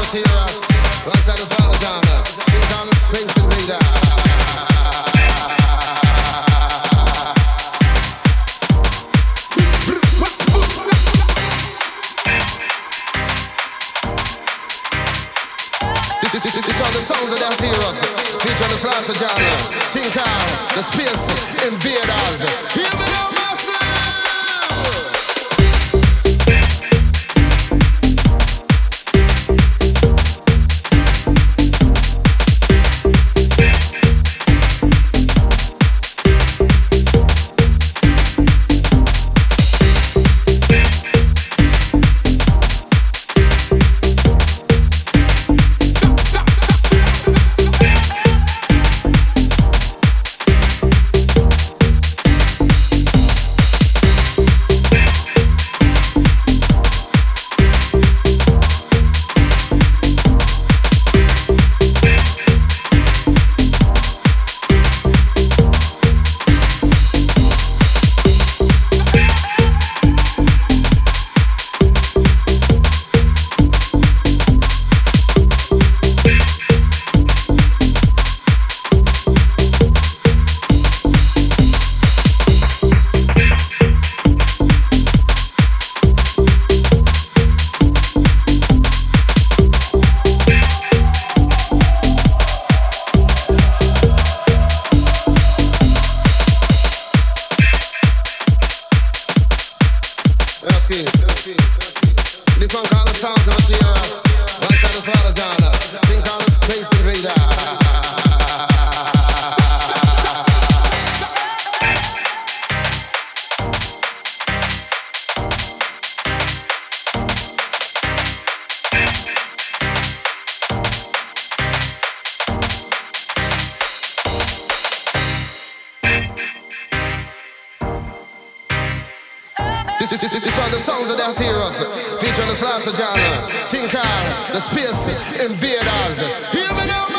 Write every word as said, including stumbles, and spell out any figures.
Tears, alongside the Father John, King Kong, Space Invader. This is this is all the songs of the Tears, featuring the Slaughter John, King Kong, the Space Invaders. Hear me now, massive! This one called the Sounds of a Tears, alongside the Slaughter John, King Kong, the Space Invader. This is this, this, this are the songs of the Tears, featuring the Slaughter John, King Kong, the Space Invaders. Hear me now, man.